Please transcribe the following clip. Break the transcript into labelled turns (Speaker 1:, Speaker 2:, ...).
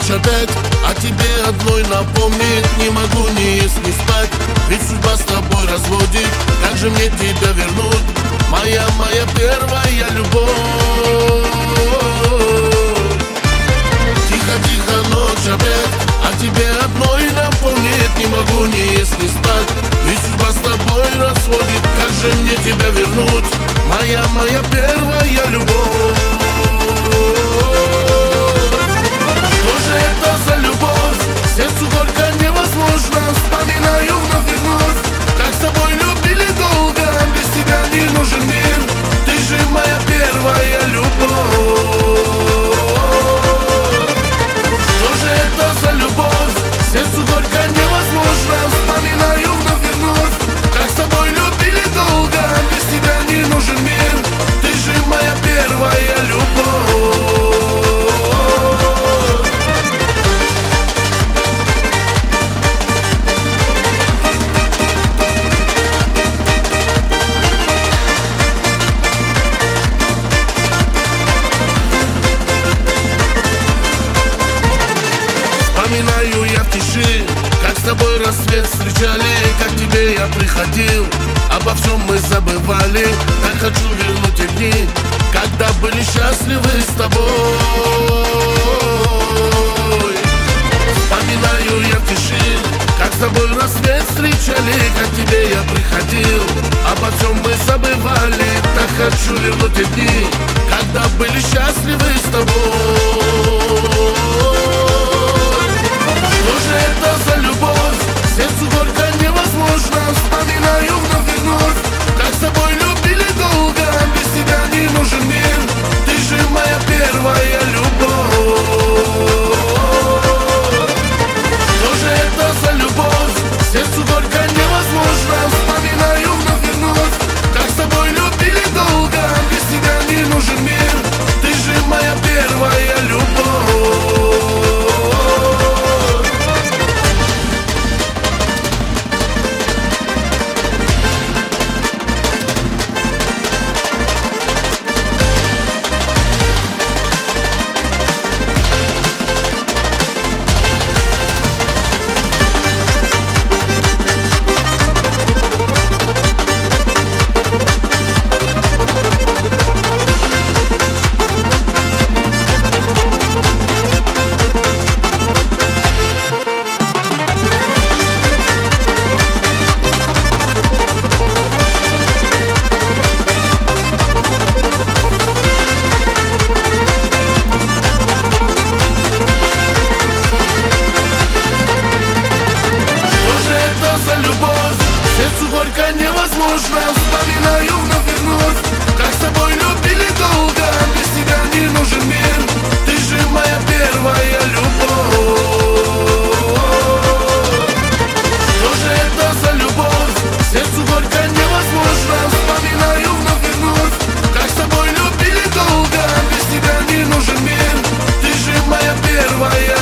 Speaker 1: ночь опять о тебе одной напомнить. Не могу ни есть, ни спать, ведь судьба с тобой разводит. Как же мне тебя вернуть, моя первая любовь? Тихо-тихо, ночь опять о тебе одной напомнить. Не могу ни есть, ни спать, ведь судьба с тобой разводит. Как же мне тебя вернуть, моя первая любовь? Что же это за любовь? Сердцу горько невозможно. Вспоминаю вновь и вновь, как с тобой любили долго. Без тебя не нужен мир, ты же моя первая любовь. Что же это за любовь? Сердцу горько невозможно. Вспоминаю вновь и вновь, как с тобой любили долго. Без тебя не нужен мир, ты же моя первая любовь. Вспоминаю я в тиши, как с тобой рассвет встречали. Как к тебе я приходил, обо всем мы забывали. Так хочу вернуть те дни, когда были счастливы с тобой. Вспоминаю я в тиши, как с тобой рассвет встречали. Как к тебе я приходил, обо всем мы забывали. Так хочу вернуть те дни, когда были счастливы с тобой. Что же это за любовь? Сердцу горько невозможно. Вспоминаю вновь и вновь, как с тобой любили долго. Без тебя не нужен мир, ты же моя первая любовь. Что же это за любовь? Сердцу горько невозможно. Вспоминаю вновь и вновь, как с тобой любили долго. Без тебя не нужен мир, ты же моя первая любовь. Сердцу горько невозможно. Вспоминаю вновь и вновь, как с тобой любили долго. Без тебя не нужен мир, ты же моя первая любовь. Что же это за любовь? Сердцу горько невозможно. Вспоминаю вновь и вновь, как с тобой любили долго. Без тебя не нужен мир, ты же моя первая